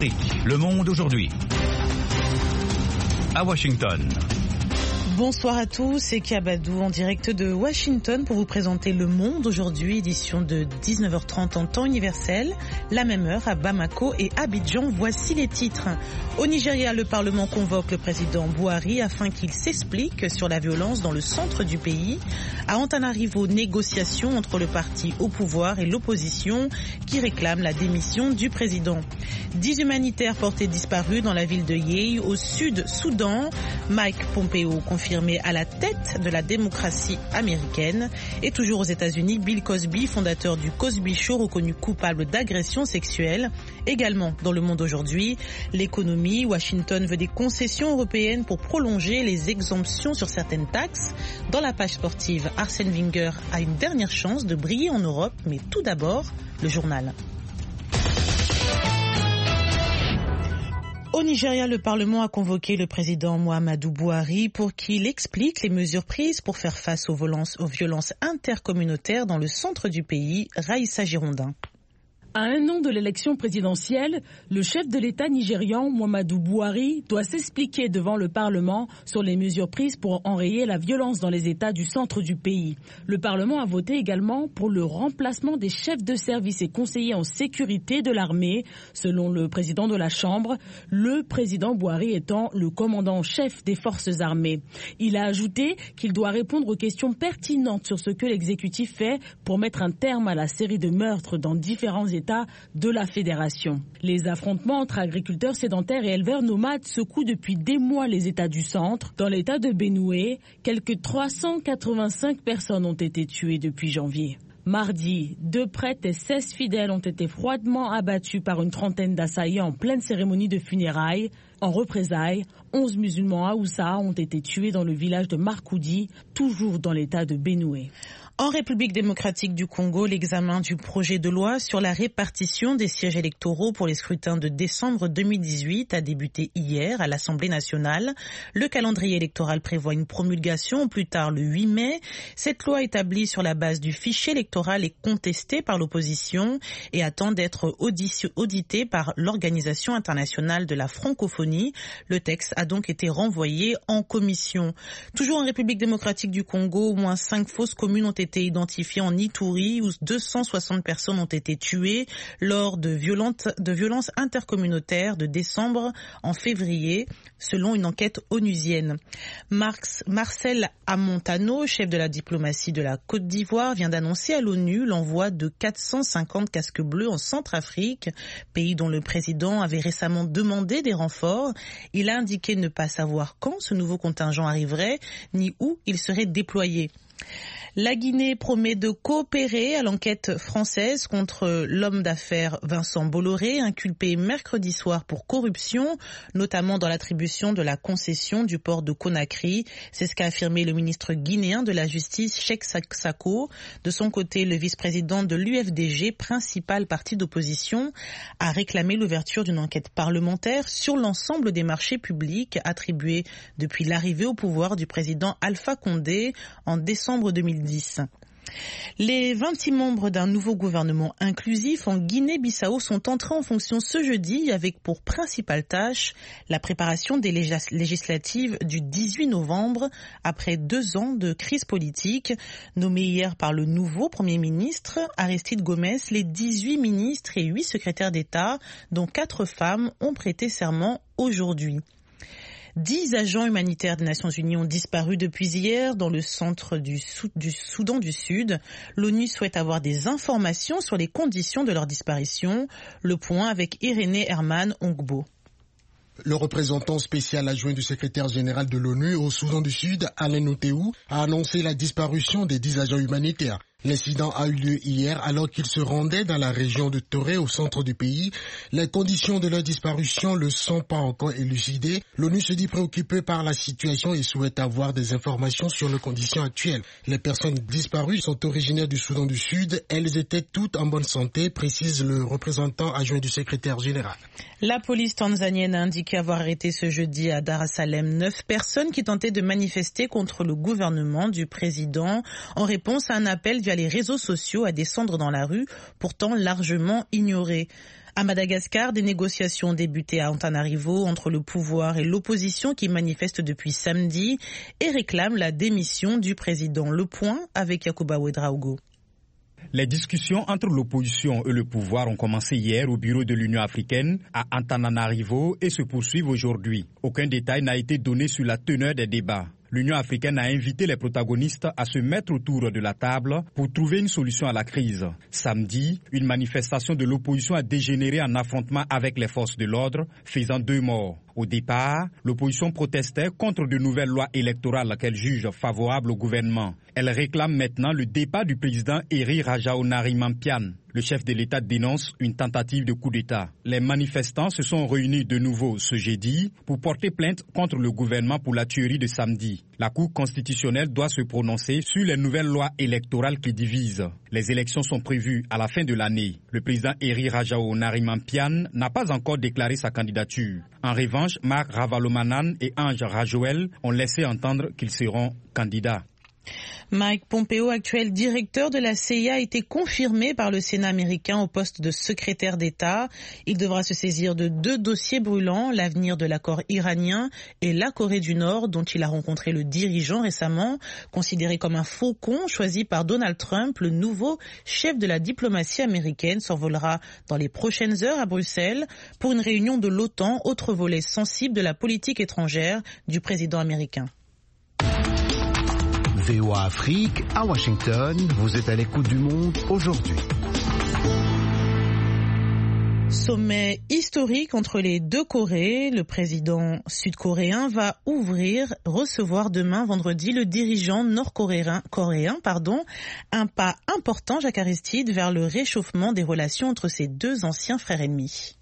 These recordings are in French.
Le Monde aujourd'hui. À Washington. Bonsoir à tous, c'est Kabadou en direct de Washington pour vous présenter Le Monde aujourd'hui, édition de 19h30 en temps universel, la même heure à Bamako et Abidjan. Voici les titres. Au Nigeria, le Parlement convoque le président Buhari afin qu'il s'explique sur la violence dans le centre du pays. À Antananarivo, négociations entre le parti au pouvoir et l'opposition qui réclame la démission du président. 10 humanitaires portés disparus dans la ville de Yei, au sud-Soudan. Mike Pompeo confirmé à la tête de la démocratie américaine. Et toujours aux États-Unis, Bill Cosby, fondateur du Cosby Show, reconnu coupable d'agression sexuelle. Également dans Le Monde aujourd'hui, l'économie. Washington veut des concessions européennes pour prolonger les exemptions sur certaines taxes. Dans la page sportive, Arsène Wenger a une dernière chance de briller en Europe. Mais tout d'abord, le journal. Au Nigeria, le Parlement a convoqué le président Muhammadu Buhari pour qu'il explique les mesures prises pour faire face aux violences intercommunautaires dans le centre du pays. Raïssa Girondin. À un an de l'élection présidentielle, le chef de l'État nigérian, Muhammadu Buhari, doit s'expliquer devant le Parlement sur les mesures prises pour enrayer la violence dans les États du centre du pays. Le Parlement a voté également pour le remplacement des chefs de service et conseillers en sécurité de l'armée, selon le président de la Chambre, le président Buhari étant le commandant en chef des forces armées. Il a ajouté qu'il doit répondre aux questions pertinentes sur ce que l'exécutif fait pour mettre un terme à la série de meurtres dans différents États de la fédération. Les affrontements entre agriculteurs sédentaires et éleveurs nomades secouent depuis des mois les États du centre. Dans l'État de Benue, quelques 385 personnes ont été tuées depuis janvier. Mardi, 2 prêtres et 16 fidèles ont été froidement abattus par une trentaine d'assaillants en pleine cérémonie de funérailles. En représailles, 11 musulmans Haoussa ont été tués dans le village de Markoudi, toujours dans l'État de Benue. En République démocratique du Congo, l'examen du projet de loi sur la répartition des sièges électoraux pour les scrutins de décembre 2018 a débuté hier à l'Assemblée nationale. Le calendrier électoral prévoit une promulgation au plus tard le 8 mai. Cette loi établie sur la base du fichier électoral est contestée par l'opposition et attend d'être auditée par l'Organisation internationale de la francophonie. Le texte a donc été renvoyé en commission. Toujours en République démocratique du Congo, au moins 5 fausses communes ont été identifiées en Ituri où 260 personnes ont été tuées lors de violences intercommunautaires de décembre en février, selon une enquête onusienne. Marcel Amontano, chef de la diplomatie de la Côte d'Ivoire, vient d'annoncer à l'ONU l'envoi de 450 casques bleus en Centrafrique, pays dont le président avait récemment demandé des renforts. Il a indiqué ne pas savoir quand ce nouveau contingent arriverait, ni où il serait déployé. La Guinée promet de coopérer à l'enquête française contre l'homme d'affaires Vincent Bolloré, inculpé mercredi soir pour corruption, notamment dans l'attribution de la concession du port de Conakry. C'est ce qu'a affirmé le ministre guinéen de la Justice, Cheikh Sako. De son côté, le vice-président de l'UFDG, principal parti d'opposition, a réclamé l'ouverture d'une enquête parlementaire sur l'ensemble des marchés publics attribués depuis l'arrivée au pouvoir du président Alpha Condé en décembre 2010. Les 26 membres d'un nouveau gouvernement inclusif en Guinée-Bissau sont entrés en fonction ce jeudi avec pour principale tâche la préparation des législatives du 18 novembre après 2 ans de crise politique. Nommés hier par le nouveau Premier ministre Aristide Gomes, les 18 ministres et 8 secrétaires d'État, dont 4 femmes, ont prêté serment aujourd'hui. 10 agents humanitaires des Nations Unies ont disparu depuis hier dans le centre du Soudan du Sud. L'ONU souhaite avoir des informations sur les conditions de leur disparition. Le point avec Irénée Herman Ongbo. Le représentant spécial adjoint du secrétaire général de l'ONU au Soudan du Sud, Alain Oteou, a annoncé la disparition des 10 agents humanitaires. L'incident a eu lieu hier alors qu'ils se rendaient dans la région de Toré au centre du pays. Les conditions de leur disparition ne sont pas encore élucidées. L'ONU se dit préoccupée par la situation et souhaite avoir des informations sur les conditions actuelles. Les personnes disparues sont originaires du Soudan du Sud. Elles étaient toutes en bonne santé, précise le représentant adjoint du secrétaire général. La police tanzanienne a indiqué avoir arrêté ce jeudi à Dar es Salaam 9 personnes qui tentaient de manifester contre le gouvernement du président en réponse à un appel via les réseaux sociaux à descendre dans la rue, pourtant largement ignoré. À Madagascar, des négociations ont débuté à Antananarivo entre le pouvoir et l'opposition qui manifestent depuis samedi et réclament la démission du président. Le point avec Yacouba Ouedraogo. Les discussions entre l'opposition et le pouvoir ont commencé hier au bureau de l'Union africaine à Antananarivo et se poursuivent aujourd'hui. Aucun détail n'a été donné sur la teneur des débats. L'Union africaine a invité les protagonistes à se mettre autour de la table pour trouver une solution à la crise. Samedi, une manifestation de l'opposition a dégénéré en affrontement avec les forces de l'ordre, faisant 2 morts. Au départ, l'opposition protestait contre de nouvelles lois électorales qu'elle juge favorables au gouvernement. Elle réclame maintenant le départ du président Eri Rajaonarimampian. Le chef de l'État dénonce une tentative de coup d'État. Les manifestants se sont réunis de nouveau ce jeudi pour porter plainte contre le gouvernement pour la tuerie de samedi. La Cour constitutionnelle doit se prononcer sur les nouvelles lois électorales qui divisent. Les élections sont prévues à la fin de l'année. Le président Eri Rajaonarimampian n'a pas encore déclaré sa candidature. En revanche, Marc Ravalomanan et Ange Rajouel ont laissé entendre qu'ils seront candidats. Mike Pompeo, actuel directeur de la CIA, a été confirmé par le Sénat américain au poste de secrétaire d'État. Il devra se saisir de 2 dossiers brûlants, l'avenir de l'accord iranien et la Corée du Nord, dont il a rencontré le dirigeant récemment. Considéré comme un faucon choisi par Donald Trump, le nouveau chef de la diplomatie américaine s'envolera dans les prochaines heures à Bruxelles pour une réunion de l'OTAN, autre volet sensible de la politique étrangère du président américain. VOA Afrique, à Washington, vous êtes à l'écoute du monde aujourd'hui. Sommet historique entre les 2 Corées. Le président sud-coréen va recevoir demain, vendredi, le dirigeant nord-coréen. Un pas important, Jacques Aristide, vers le réchauffement des relations entre ces 2 anciens frères ennemis.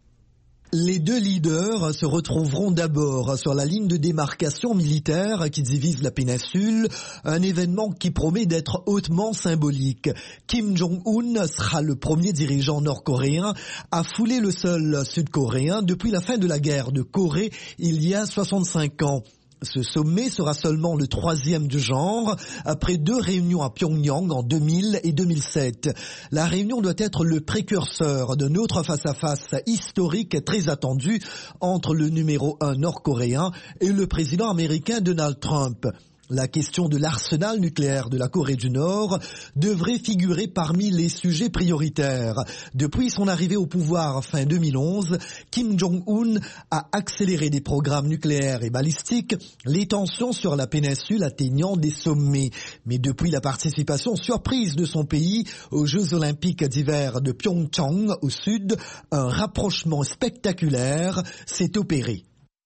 Les 2 leaders se retrouveront d'abord sur la ligne de démarcation militaire qui divise la péninsule, un événement qui promet d'être hautement symbolique. Kim Jong-un sera le premier dirigeant nord-coréen à fouler le sol sud-coréen depuis la fin de la guerre de Corée il y a 65 ans. Ce sommet sera seulement le 3e du genre, après 2 réunions à Pyongyang en 2000 et 2007. La réunion doit être le précurseur d'un autre face-à-face historique très attendu entre le numéro 1 nord-coréen et le président américain Donald Trump. La question de l'arsenal nucléaire de la Corée du Nord devrait figurer parmi les sujets prioritaires. Depuis son arrivée au pouvoir fin 2011, Kim Jong-un a accéléré des programmes nucléaires et balistiques, les tensions sur la péninsule atteignant des sommets. Mais depuis la participation surprise de son pays aux Jeux Olympiques d'hiver de Pyeongchang au sud, un rapprochement spectaculaire s'est opéré.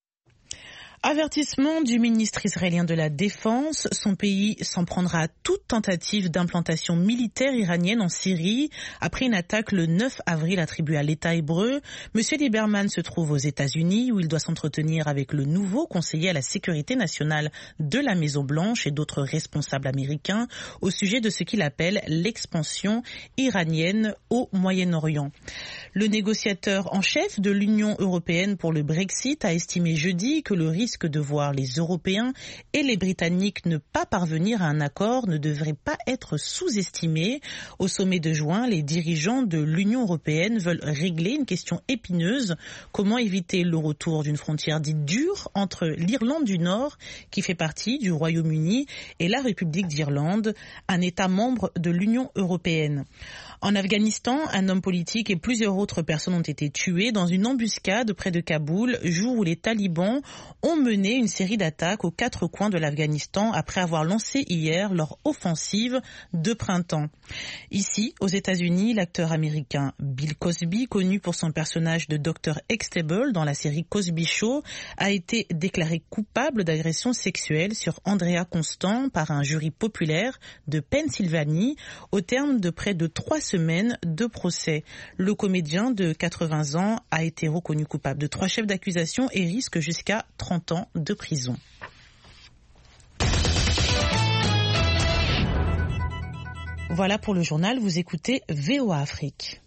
Avertissement du ministre israélien de la Défense. Son pays s'en prendra à toute tentative d'implantation militaire iranienne en Syrie après une attaque le 9 avril attribuée à l'État hébreu. Monsieur Lieberman se trouve aux États-Unis où il doit s'entretenir avec le nouveau conseiller à la sécurité nationale de la Maison-Blanche et d'autres responsables américains au sujet de ce qu'il appelle l'expansion iranienne au Moyen-Orient. Le négociateur en chef de l'Union européenne pour le Brexit a estimé jeudi que le risque de voir les Européens et les Britanniques ne pas parvenir à un accord ne devrait pas être sous-estimé. Au sommet de juin, les dirigeants de l'Union européenne veulent régler une question épineuse. Comment éviter le retour d'une frontière dite dure entre l'Irlande du Nord, qui fait partie du Royaume-Uni, et la République d'Irlande, un État membre de l'Union européenne. En Afghanistan, un homme politique et plusieurs autres personnes ont été tuées dans une embuscade près de Kaboul, jour où les talibans ont mené une série d'attaques aux 4 coins de l'Afghanistan après avoir lancé hier leur offensive de printemps. Ici, aux États-Unis, l'acteur américain Bill Cosby, connu pour son personnage de Dr. Extable dans la série Cosby Show, a été déclaré coupable d'agression sexuelle sur Andrea Constant par un jury populaire de Pennsylvanie au terme de près de 3 semaines de procès. Le comédien de 80 ans a été reconnu coupable de 3 chefs d'accusation et risque jusqu'à 30 ans de prison. Voilà pour le journal, vous écoutez VOA Afrique.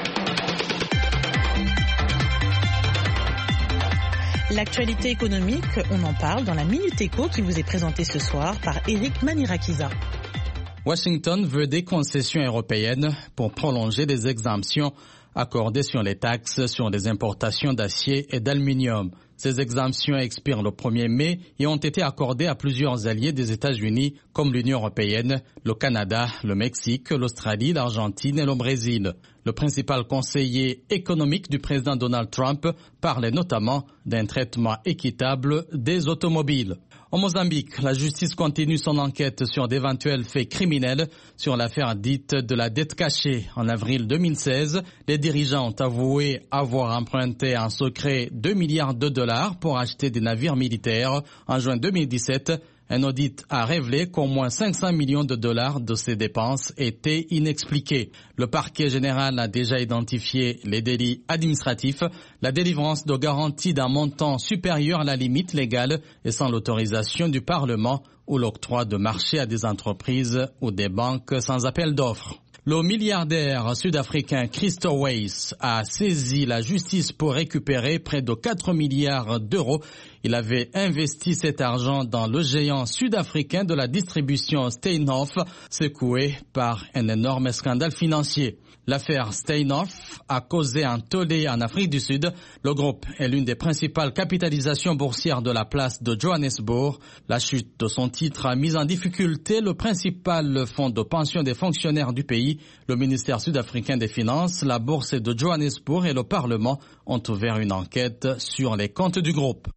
L'actualité économique, on en parle dans la Minute Éco qui vous est présentée ce soir par Eric Manirakiza. Washington veut des concessions européennes pour prolonger des exemptions accordées sur les taxes sur les importations d'acier et d'aluminium. Ces exemptions expirent le 1er mai et ont été accordées à plusieurs alliés des États-Unis comme l'Union européenne, le Canada, le Mexique, l'Australie, l'Argentine et le Brésil. Le principal conseiller économique du président Donald Trump parlait notamment d'un traitement équitable des automobiles. Au Mozambique, la justice continue son enquête sur d'éventuels faits criminels sur l'affaire dite de la dette cachée. En avril 2016, les dirigeants ont avoué avoir emprunté en secret 2 milliards de dollars pour acheter des navires militaires. En juin 2017, un audit a révélé qu'au moins 500 millions de dollars de ces dépenses étaient inexpliquées. Le parquet général a déjà identifié les délits administratifs, la délivrance de garanties d'un montant supérieur à la limite légale et sans l'autorisation du Parlement ou l'octroi de marchés à des entreprises ou des banques sans appel d'offres. Le milliardaire sud-africain Christo Weiss a saisi la justice pour récupérer près de 4 milliards d'euros. Il avait investi cet argent dans le géant sud-africain de la distribution Steinhoff, secoué par un énorme scandale financier. L'affaire Steinhoff a causé un tollé en Afrique du Sud. Le groupe est l'une des principales capitalisations boursières de la place de Johannesburg. La chute de son titre a mis en difficulté le principal fonds de pension des fonctionnaires du pays. Le ministère sud-africain des Finances, la bourse de Johannesburg et le Parlement ont ouvert une enquête sur les comptes du groupe.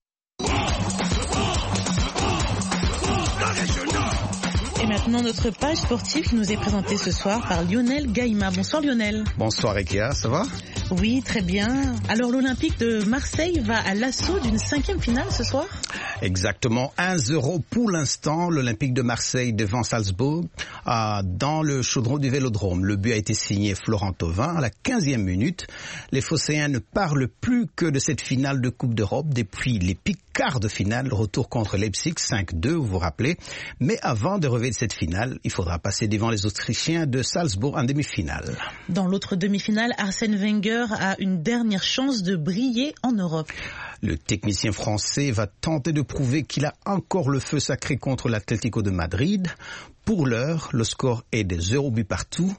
Et maintenant, notre page sportive qui nous est présentée ce soir par Lionel Gaïma. Bonsoir Lionel. Bonsoir Ekia, ça va? Oui, très bien. Alors l'Olympique de Marseille va à l'assaut d'une 5e finale ce soir? Exactement, 1-0 pour l'instant, l'Olympique de Marseille devant Salzbourg dans le chaudron du Vélodrome. Le but a été signé Florent Thauvin à la 15e minute. Les Phocéens ne parlent plus que de cette finale de Coupe d'Europe depuis l'épique quart de finale, retour contre Leipzig 5-2, vous vous rappelez. Mais avant de relever cette finale, il faudra passer devant les Autrichiens de Salzbourg en demi-finale. Dans l'autre demi-finale, Arsène Wenger a une dernière chance de briller en Europe. Le technicien français va tenter de prouver qu'il a encore le feu sacré contre l'Atlético de Madrid. Pour l'heure, le score est de 0 but partout.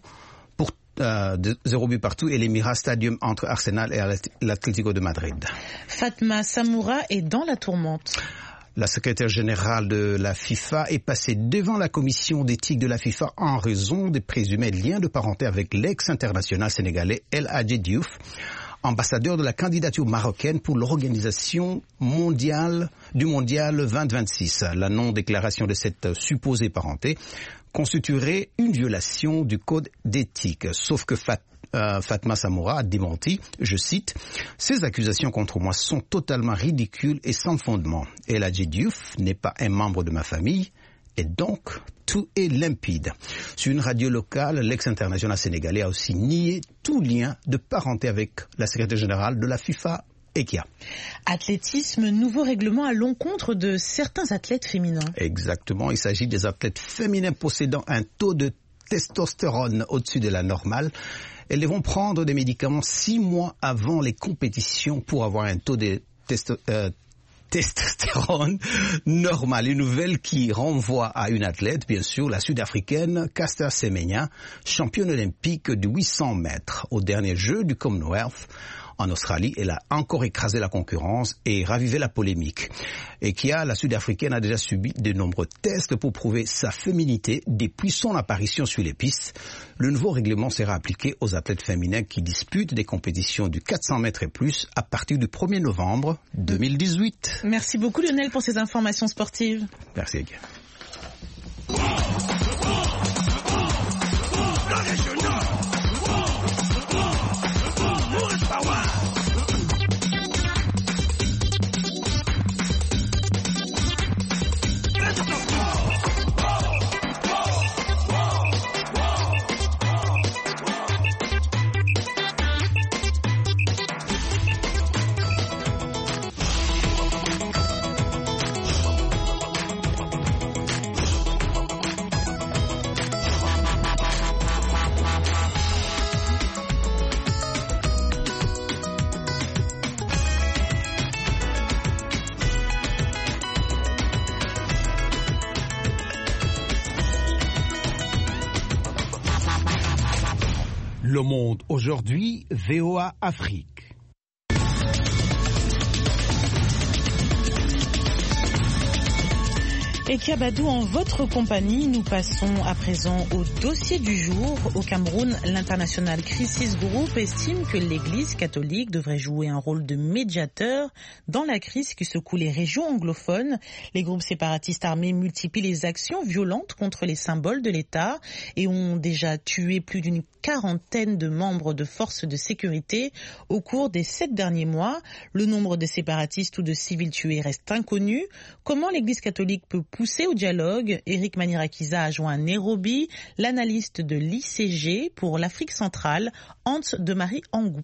De 0 but partout et l'Emirates Stadium entre Arsenal et l'Atlético de Madrid. Fatma Samoura est dans la tourmente. La secrétaire générale de la FIFA est passée devant la commission d'éthique de la FIFA en raison des présumés liens de parenté avec l'ex-international sénégalais El Hadji Diouf, ambassadeur de la candidature marocaine pour l'organisation du mondial 2026. La non-déclaration de cette supposée parenté constituerait une violation du code d'éthique. Sauf que Fatma Samoura a démenti, je cite, « Ces accusations contre moi sont totalement ridicules et sans fondement. El Hadji Diouf n'est pas un membre de ma famille et donc tout est limpide. » Sur une radio locale, l'ex-international sénégalais a aussi nié tout lien de parenté avec la secrétaire générale de la FIFA, Ekia. Athlétisme, nouveau règlement à l'encontre de certains athlètes féminins. Exactement, il s'agit des athlètes féminins possédant un taux de testostérone au-dessus de la normale. Elles devront prendre des médicaments 6 mois avant les compétitions pour avoir un taux de testostérone normal. Une nouvelle qui renvoie à une athlète, bien sûr, la sud-africaine Caster Semenya, championne olympique de 800 mètres au dernier jeu du Commonwealth. En Australie, elle a encore écrasé la concurrence et ravivé la polémique. Et la sud-africaine, a déjà subi de nombreux tests pour prouver sa féminité depuis son apparition sur les pistes. Le nouveau règlement sera appliqué aux athlètes féminins qui disputent des compétitions du 400 mètres et plus à partir du 1er novembre 2018. Merci beaucoup Lionel pour ces informations sportives. Merci. Le Monde aujourd'hui, VOA Afrique. Et Kiabadou, en votre compagnie, nous passons à présent au dossier du jour. Au Cameroun, l'international Crisis Group estime que l'Église catholique devrait jouer un rôle de médiateur dans la crise qui secoue les régions anglophones. Les groupes séparatistes armés multiplient les actions violentes contre les symboles de l'État et ont déjà tué plus d'une quarantaine de membres de forces de sécurité au cours des 7 derniers mois. Le nombre de séparatistes ou de civils tués reste inconnu. Comment l'Église catholique peut pousser au dialogue? Eric Manirakiza a joint à Nairobi l'analyste de l'ICG pour l'Afrique centrale, Hans de Marie Angoup.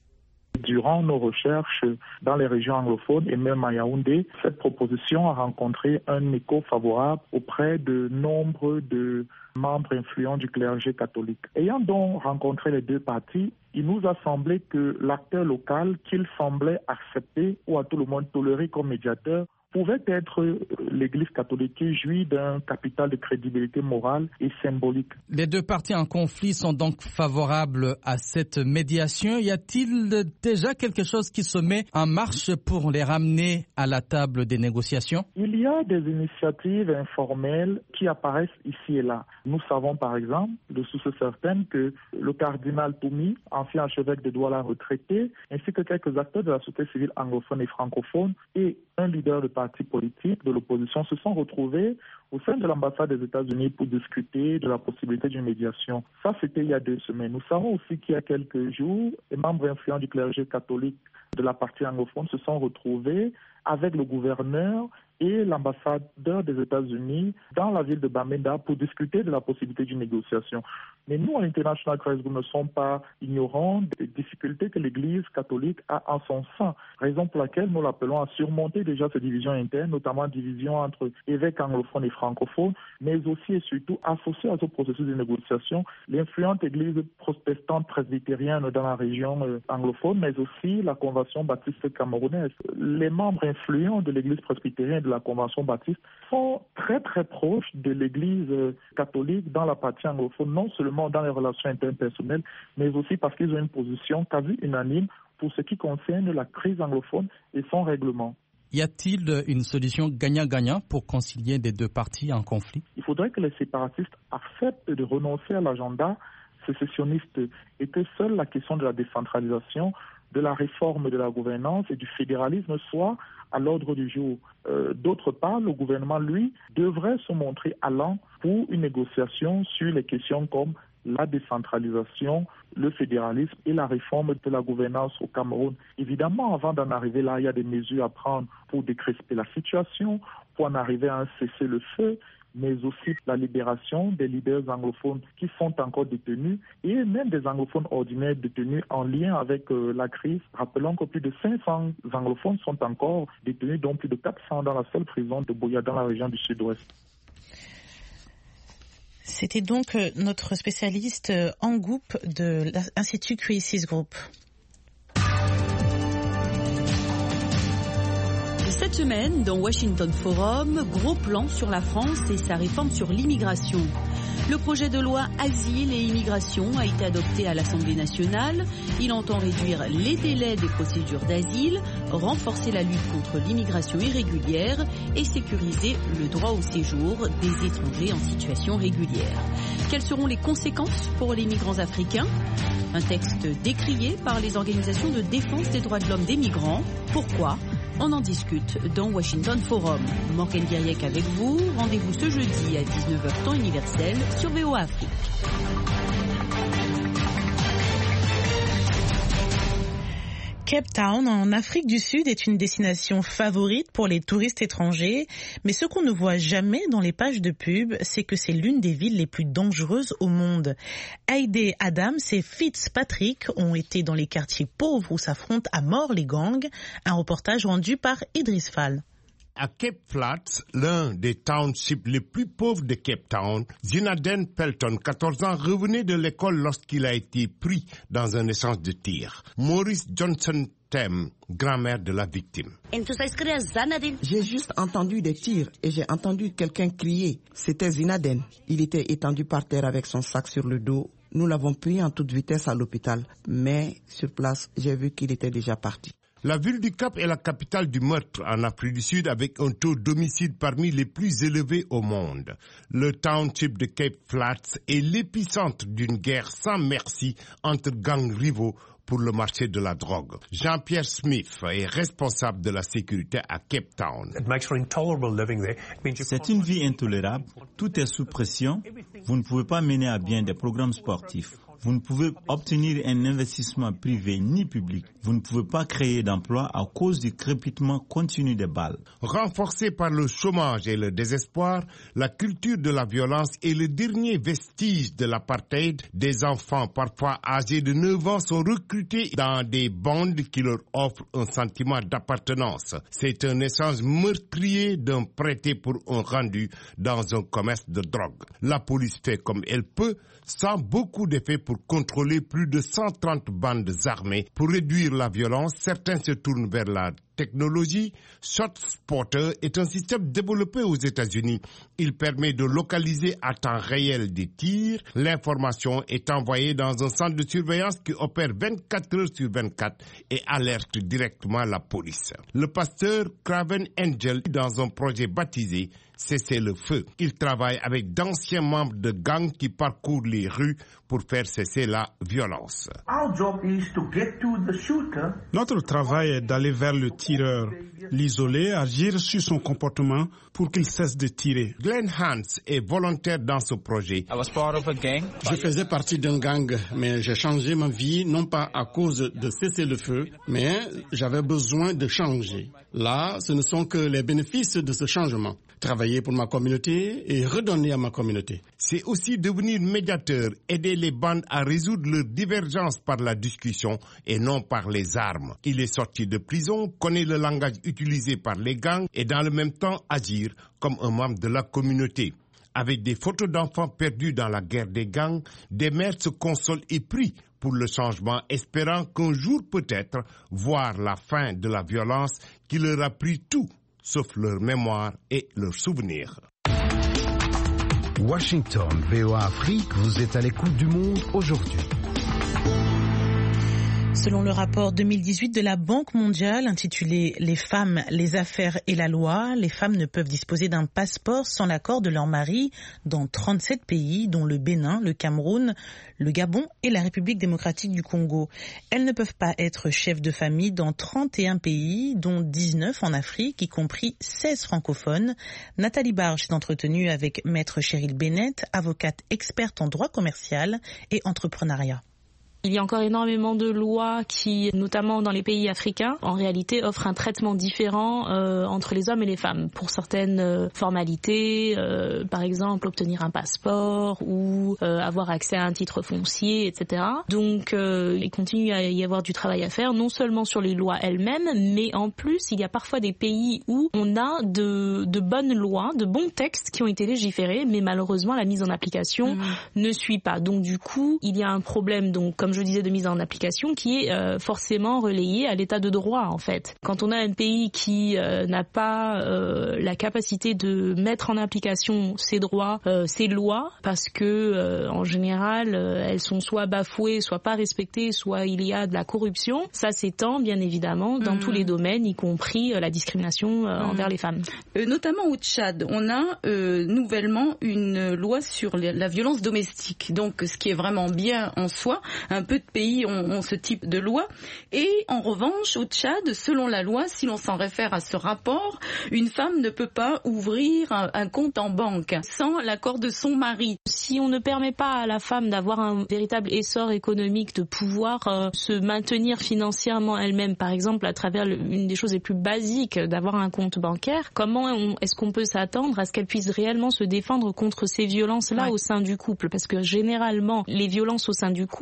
Durant nos recherches dans les régions anglophones et même à Yaoundé, cette proposition a rencontré un écho favorable auprès de nombre de membres influents du clergé catholique. Ayant donc rencontré les deux parties, il nous a semblé que l'acteur local qu'il semblait accepter ou à tout le monde tolérer comme médiateur pouvait être l'Église catholique qui jouit d'un capital de crédibilité morale et symbolique. Les deux parties en conflit sont donc favorables à cette médiation. Y a-t-il déjà quelque chose qui se met en marche pour les ramener à la table des négociations? Il y a des initiatives informelles qui apparaissent ici et là. Nous savons par exemple, de sources certaines, que le cardinal Toumi, ancien archevêque de Douala retraité, ainsi que quelques acteurs de la société civile anglophone et francophone et un leader de partis politiques de l'opposition se sont retrouvés au sein de l'ambassade des États-Unis pour discuter de la possibilité d'une médiation. Ça, c'était il y a 2 semaines. Nous savons aussi qu'il y a quelques jours, les membres influents du clergé catholique de la partie anglophone se sont retrouvés avec le gouverneur et l'ambassadeur des États-Unis dans la ville de Bamenda pour discuter de la possibilité d'une négociation. Mais nous, à l'International Crisis Group, ne sommes pas ignorants des difficultés que l'Église catholique a en son sein, raison pour laquelle nous l'appelons à surmonter déjà ces divisions internes, notamment divisions entre évêques anglophones et francophones, mais aussi et surtout associer à ce processus de négociation l'influente Église protestante presbytérienne dans la région anglophone, mais aussi la Convention baptiste camerounaise. Les membres influents de l'Église presbytérienne de la Convention baptiste sont très très proches de l'Église catholique dans la partie anglophone, non seulement dans les relations interpersonnelles, mais aussi parce qu'ils ont une position quasi unanime pour ce qui concerne la crise anglophone et son règlement. Y a-t-il une solution gagnant-gagnant pour concilier les deux parties en conflit? Il faudrait que les séparatistes acceptent de renoncer à l'agenda sécessionniste et que seule la question de la décentralisation, de la réforme de la gouvernance et du fédéralisme soit à l'ordre du jour. D'autre part, le gouvernement, lui, devrait se montrer allant pour une négociation sur les questions comme la décentralisation, le fédéralisme et la réforme de la gouvernance au Cameroun. Évidemment, avant d'en arriver là, il y a des mesures à prendre pour décresper la situation, pour en arriver à un cessez-le-feu, mais aussi la libération des leaders anglophones qui sont encore détenus et même des anglophones ordinaires détenus en lien avec la crise. Rappelons que plus de 500 anglophones sont encore détenus, dont plus de 400 dans la seule prison de Boya dans la région du sud-ouest. C'était donc notre spécialiste Angoup de l'Institut Crisis Group. Cette semaine, dans Washington Forum, gros plan sur la France et sa réforme sur l'immigration. Le projet de loi Asile et Immigration a été adopté à l'Assemblée nationale. Il entend réduire les délais des procédures d'asile, renforcer la lutte contre l'immigration irrégulière et sécuriser le droit au séjour des étrangers en situation régulière. Quelles seront les conséquences pour les migrants africains? Un texte décrié par les organisations de défense des droits de l'homme des migrants. Pourquoi? On en discute dans Washington Forum. Morgane Guiriec avec vous. Rendez-vous ce jeudi à 19h temps universel sur VOA Afrique. Cape Town, en Afrique du Sud, est une destination favorite pour les touristes étrangers. Mais ce qu'on ne voit jamais dans les pages de pub, c'est que c'est l'une des villes les plus dangereuses au monde. Heidi Adams et Fitzpatrick ont été dans les quartiers pauvres où s'affrontent à mort les gangs. Un reportage rendu par Idriss Fall. À Cape Flats, l'un des townships les plus pauvres de Cape Town, Zinaden Pelton, 14 ans, revenait de l'école lorsqu'il a été pris dans un échange de tir. Maurice Johnson Tem, grand-mère de la victime. J'ai juste entendu des tirs et j'ai entendu quelqu'un crier. C'était Zinaden. Il était étendu par terre avec son sac sur le dos Nous l'avons pris en toute vitesse à l'hôpital, mais sur place, j'ai vu qu'il était déjà parti. La ville du Cap est la capitale du meurtre en Afrique du Sud avec un taux d'homicide parmi les plus élevés au monde. Le township de Cape Flats est l'épicentre d'une guerre sans merci entre gangs rivaux pour le marché de la drogue. Jean-Pierre Smith est responsable de la sécurité à Cape Town. C'est une vie intolérable. Tout est sous pression. Vous ne pouvez pas mener à bien des programmes sportifs. Vous ne pouvez obtenir un investissement privé ni public. Vous ne pouvez pas créer d'emplois à cause du crépitement continu des balles. Renforcée par le chômage et le désespoir, la culture de la violence est le dernier vestige de l'apartheid. Des enfants, parfois âgés de 9 ans, sont recrutés dans des bandes qui leur offrent un sentiment d'appartenance. C'est un échange meurtrier d'un prêté pour un rendu dans un commerce de drogue. La police fait comme elle peut, sans beaucoup d'effet pour contrôler plus de 130 bandes armées. Pour réduire la violence, certains se tournent vers la technologie. ShotSpotter est un système développé aux États-Unis. Il permet de localiser à temps réel des tirs. L'information est envoyée dans un centre de surveillance qui opère 24 heures sur 24 et alerte directement la police. Le pasteur Craven Angel, dans un projet baptisé Cesser le feu. Il travaille avec d'anciens membres de gangs qui parcourent les rues pour faire cesser la violence. Notre travail est d'aller vers le tireur, l'isoler, agir sur son comportement pour qu'il cesse de tirer. Glenn Hans est volontaire dans ce projet. Je faisais partie d'un gang, mais j'ai changé ma vie, non pas à cause de cesser le feu, mais j'avais besoin de changer. Là, ce ne sont que les bénéfices de ce changement. Travailler pour ma communauté et redonner à ma communauté. C'est aussi devenir médiateur, aider les bandes à résoudre leurs divergences par la discussion et non par les armes. Il est sorti de prison, connaît le langage utilisé par les gangs et dans le même temps agir comme un membre de la communauté. Avec des photos d'enfants perdus dans la guerre des gangs, des mères se consolent et prient pour le changement, espérant qu'un jour peut-être voir la fin de la violence qui leur a pris tout, sauf leur mémoire et leurs souvenirs. Washington, VOA Afrique, vous êtes à l'écoute du monde aujourd'hui. Selon le rapport 2018 de la Banque mondiale intitulé « Les femmes, les affaires et la loi », les femmes ne peuvent disposer d'un passeport sans l'accord de leur mari dans 37 pays, dont le Bénin, le Cameroun, le Gabon et la République démocratique du Congo. Elles ne peuvent pas être chefs de famille dans 31 pays, dont 19 en Afrique, y compris 16 francophones. Nathalie Barge s'est entretenue avec Maître Cheryl Bennett, avocate experte en droit commercial et entrepreneuriat. Il y a encore énormément de lois qui, notamment dans les pays africains, en réalité offrent un traitement différent entre les hommes et les femmes. Pour certaines formalités, par exemple obtenir un passeport ou avoir accès à un titre foncier, etc. Donc il continue à y avoir du travail à faire, non seulement sur les lois elles-mêmes, mais en plus il y a parfois des pays où on a de bonnes lois, de bons textes qui ont été légiférés, mais malheureusement la mise en application ne suit pas. Donc du coup, il y a un problème, donc comme je disais, de mise en application qui est forcément relayé à l'état de droit en fait. Quand on a un pays qui n'a pas la capacité de mettre en application ses droits, ses lois, parce que en général elles sont soit bafouées, soit pas respectées, soit il y a de la corruption, ça s'étend bien évidemment dans tous les domaines, y compris la discrimination envers les femmes. Notamment au Tchad, on a nouvellement une loi sur la violence domestique, donc ce qui est vraiment bien en soi. Un peu de pays ont ce type de loi. Et en revanche, au Tchad, selon la loi, si l'on s'en réfère à ce rapport, une femme ne peut pas ouvrir un compte en banque sans l'accord de son mari. Si on ne permet pas à la femme d'avoir un véritable essor économique, de pouvoir se maintenir financièrement elle-même, par exemple à travers une des choses les plus basiques, d'avoir un compte bancaire, comment est-ce qu'on peut s'attendre à ce qu'elle puisse réellement se défendre contre ces violences-là au sein du couple? Parce que généralement, les violences au sein du couple se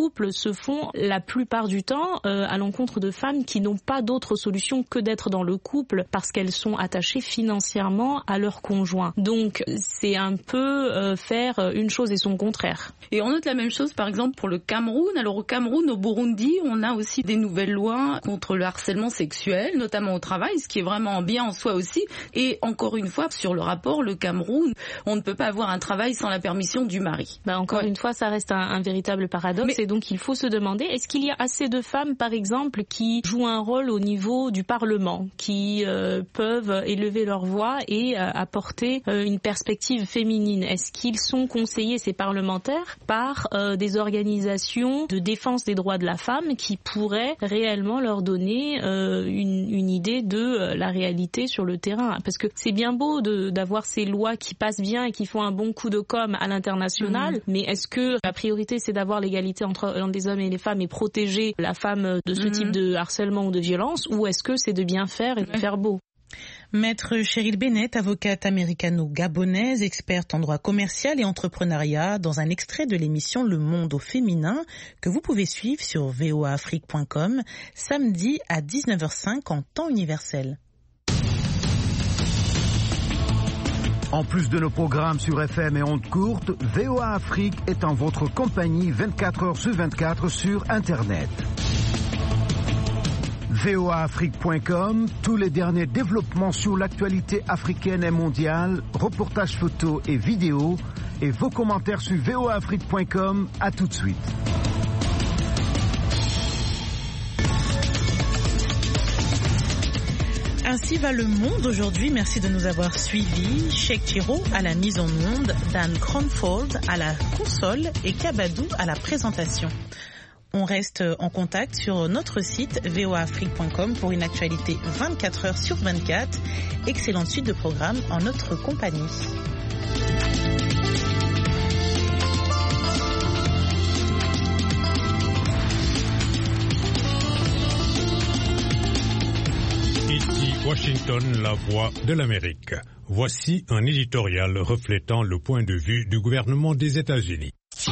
se font la plupart du temps à l'encontre de femmes qui n'ont pas d'autre solution que d'être dans le couple parce qu'elles sont attachées financièrement à leur conjoint. Donc c'est un peu faire une chose et son contraire. Et on note la même chose par exemple pour le Cameroun. Alors au Cameroun, au Burundi, on a aussi des nouvelles lois contre le harcèlement sexuel, notamment au travail, ce qui est vraiment bien en soi aussi. Et encore une fois, sur le rapport, le Cameroun, on ne peut pas avoir un travail sans la permission du mari. Encore une fois, ça reste un véritable paradoxe. Et donc il faut se demander, est-ce qu'il y a assez de femmes, par exemple, qui jouent un rôle au niveau du Parlement, qui peuvent élever leur voix et apporter une perspective féminine? Est-ce qu'ils sont conseillés, ces parlementaires, par des organisations de défense des droits de la femme qui pourraient réellement leur donner une idée de la réalité sur le terrain? Parce que c'est bien beau d'avoir ces lois qui passent bien et qui font un bon coup de com' à l'international, mais est-ce que la priorité c'est d'avoir l'égalité entre les hommes et les femmes et protéger la femme de ce type de harcèlement ou de violence, ou est-ce que c'est de bien faire et de faire beau? Maître Cheryl Bennett, avocate américano-gabonaise, experte en droit commercial et entrepreneuriat, dans un extrait de l'émission Le Monde au féminin que vous pouvez suivre sur voaafrique.com samedi à 19h05 en temps universel. En plus de nos programmes sur FM et ondes courtes, VOA Afrique est en votre compagnie 24 heures sur 24 sur Internet. voaafrique.com, tous les derniers développements sur l'actualité africaine et mondiale, reportages photos et vidéos, et vos commentaires sur voaafrique.com. À tout de suite. Ainsi va le monde aujourd'hui. Merci de nous avoir suivis. Cheikh Chiro à la mise en onde, Dan Cronford à la console et Kabadou à la présentation. On reste en contact sur notre site voaafrique.com pour une actualité 24 heures sur 24. Excellente suite de programmes en notre compagnie. Ici Washington, la voix de l'Amérique. Voici un éditorial reflétant le point de vue du gouvernement des États-Unis.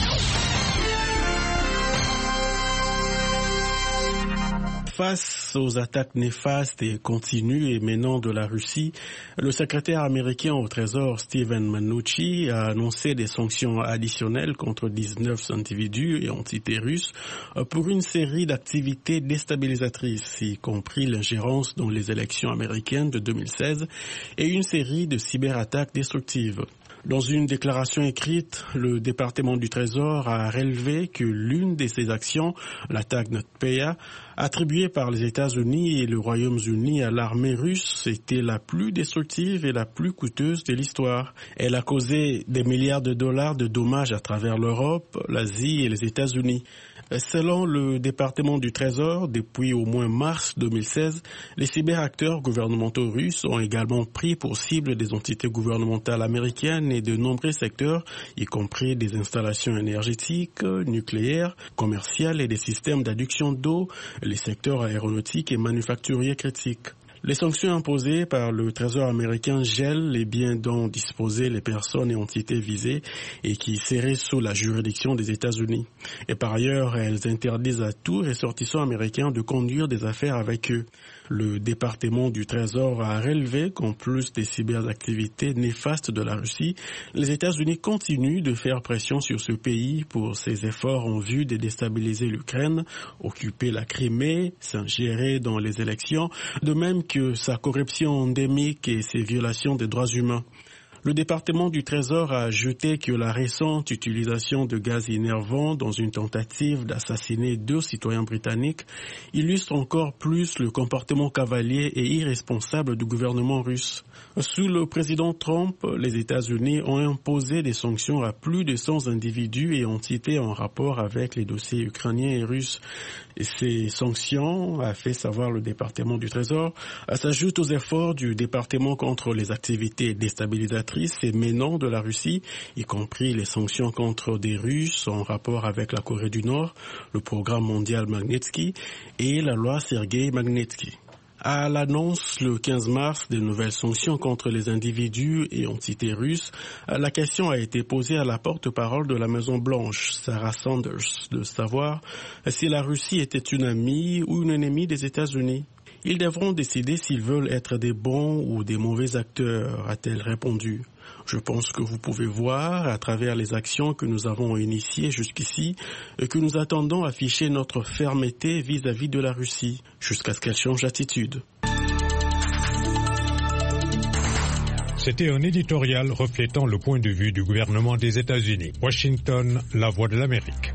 Face aux attaques néfastes et continues émanant de la Russie, le secrétaire américain au Trésor Steven Mnuchin a annoncé des sanctions additionnelles contre 19 individus et entités russes pour une série d'activités déstabilisatrices, y compris l'ingérence dans les élections américaines de 2016 et une série de cyberattaques destructives. Dans une déclaration écrite, le département du Trésor a relevé que l'une de ces actions, l'attaque NotPetya, attribuée par les États-Unis et le Royaume-Uni à l'armée russe, était la plus destructive et la plus coûteuse de l'histoire. Elle a causé des milliards de dollars de dommages à travers l'Europe, l'Asie et les États-Unis. Selon le département du Trésor, depuis au moins mars 2016, les cyberacteurs gouvernementaux russes ont également pris pour cible des entités gouvernementales américaines et de nombreux secteurs, y compris des installations énergétiques, nucléaires, commerciales et des systèmes d'adduction d'eau, les secteurs aéronautiques et manufacturiers critiques. Les sanctions imposées par le Trésor américain gèlent les biens dont disposaient les personnes et entités visées et qui seraient sous la juridiction des États-Unis. Et par ailleurs, elles interdisent à tout ressortissant américain de conduire des affaires avec eux. Le département du Trésor a relevé qu'en plus des cyberactivités néfastes de la Russie, les États-Unis continuent de faire pression sur ce pays pour ses efforts en vue de déstabiliser l'Ukraine, occuper la Crimée, s'ingérer dans les élections, de même que sa corruption endémique et ses violations des droits humains. Le département du Trésor a ajouté que la récente utilisation de gaz énervant dans une tentative d'assassiner 2 citoyens britanniques illustre encore plus le comportement cavalier et irresponsable du gouvernement russe. Sous le président Trump, les États-Unis ont imposé des sanctions à plus de 100 individus et entités en rapport avec les dossiers ukrainiens et russes. Et ces sanctions, a fait savoir le département du Trésor, s'ajoutent aux efforts du département contre les activités déstabilisatrices émanant de la Russie, y compris les sanctions contre des Russes en rapport avec la Corée du Nord, le programme mondial Magnitsky et la loi Sergei Magnitsky. À l'annonce le 15 mars des nouvelles sanctions contre les individus et entités russes, la question a été posée à la porte-parole de la Maison-Blanche, Sarah Sanders, de savoir si la Russie était une amie ou une ennemie des États-Unis. Ils devront décider s'ils veulent être des bons ou des mauvais acteurs, a-t-elle répondu. Je pense que vous pouvez voir, à travers les actions que nous avons initiées jusqu'ici, que nous attendons afficher notre fermeté vis-à-vis de la Russie, jusqu'à ce qu'elle change d'attitude. C'était un éditorial reflétant le point de vue du gouvernement des États-Unis. Washington, la voix de l'Amérique.